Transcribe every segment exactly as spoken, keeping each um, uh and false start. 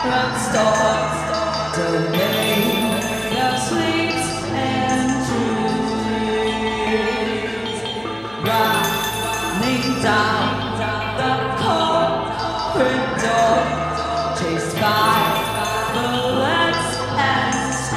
let's start the name that sleeps and dreams, running down the corridor, chased by bullets and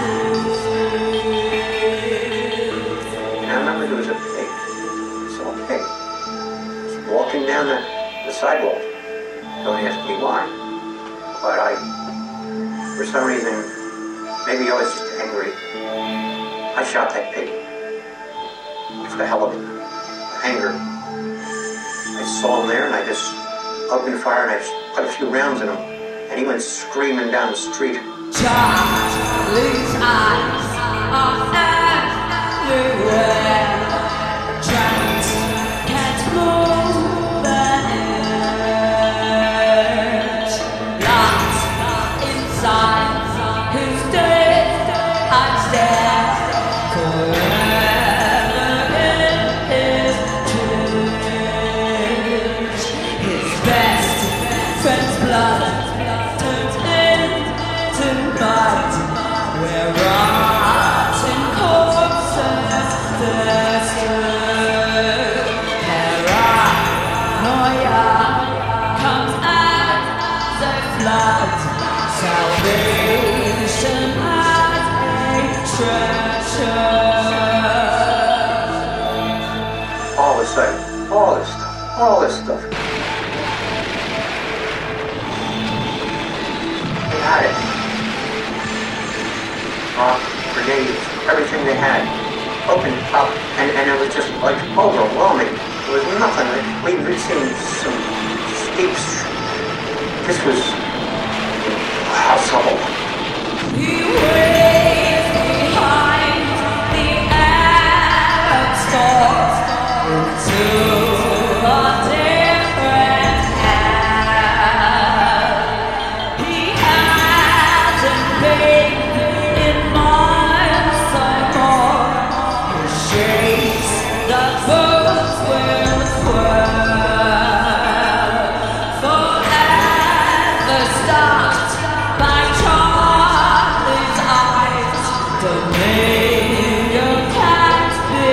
screws. I remember there was a pig, saw a pig, just walking down the, the sidewalk. Don't ask me why, but I, for some reason, maybe I was just angry. I shot that pig. For the hell of it. Anger. I saw him there and I just opened fire and I just put a few rounds in him. And he went screaming down the street. Charlie's eyes are everywhere. Giants can't move an inch. Locked inside his dead, I stand forever in his cage. His best friend's blood turns into mud, where rotten corpses fester. Paranoia comes as a flood. Salvation as a treasure. All of a sudden, all this stuff, all this stuff. They had it. Uh, grenades, everything they had. Opened up, and, and it was just like overwhelming. There was nothing. We'd seen some steep. This was impossible. He waits behind the Arab store into a different hell. He hasn't been in months or more. He shakes the boots will swirl. Forever stopped by Charlie's eyes. Dominion can't be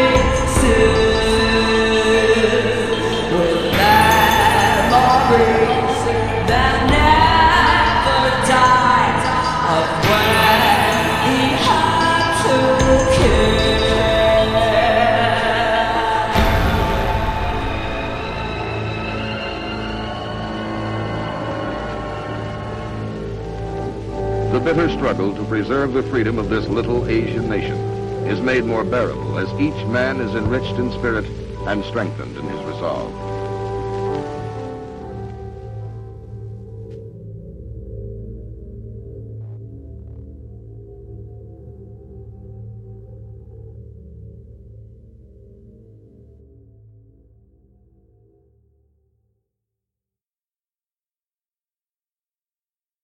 soothed with memories that never died of when he had to kill. The bitter struggle to preserve the freedom of this little Asian nation is made more bearable as each man is enriched in spirit and strengthened in his resolve.